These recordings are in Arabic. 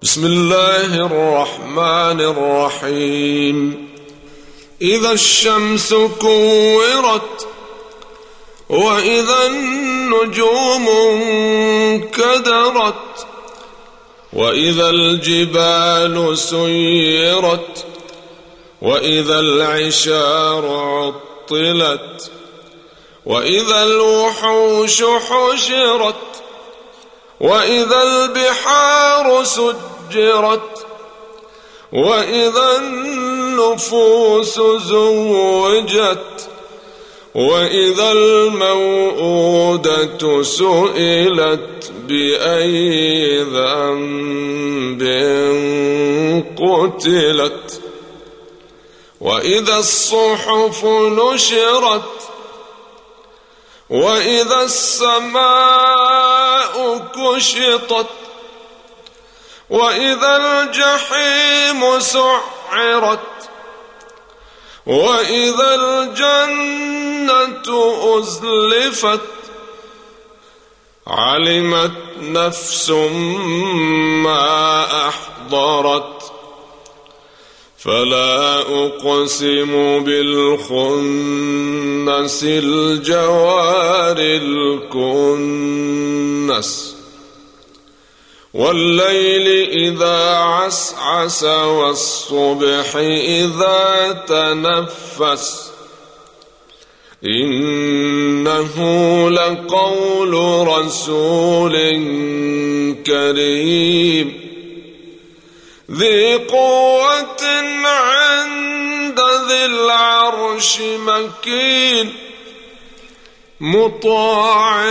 بسم الله الرحمن الرحيم. إذا الشمس كورت وإذا النجوم انكدرت وإذا الجبال سيرت وإذا العشار عطلت وإذا الوحوش حشرت وإذا البحار سجرت وإذا النفوس زوجت وإذا الموءودة سئلت بأي ذنب قتلت وإذا الصحف نشرت وإذا السماء كشطت وإذا الجحيم سعرت وإذا الجنة أزلفت علمت نفس ما أحضرت فلا أقسم بالخنس الجوار الكنس والليل إذا عسعس والصبح إذا تنفس إنه لقول رسول كريم ذي قوة عند ذي العرش مكين مطاع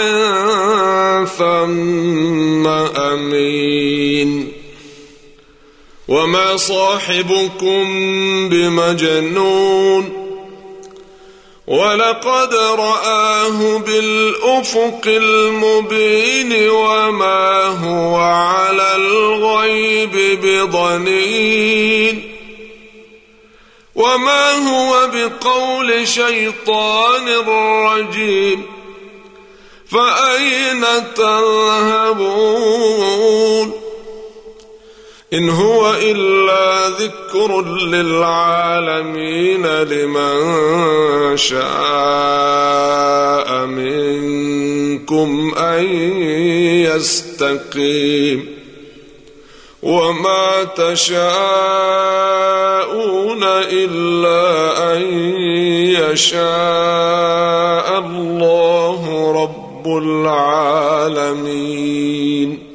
ثم أمين وما صاحبكم بمجنون ولقد رآه بالأفق المبين وما هو على الغيب بضنين وما هو بقول شيطان رجيم فأين تذهبون إن هو إلا ذكر للعالمين لمن شاء منكم أن يستقيم وما تشاءون إلا أن يشاء الله رب العالمين.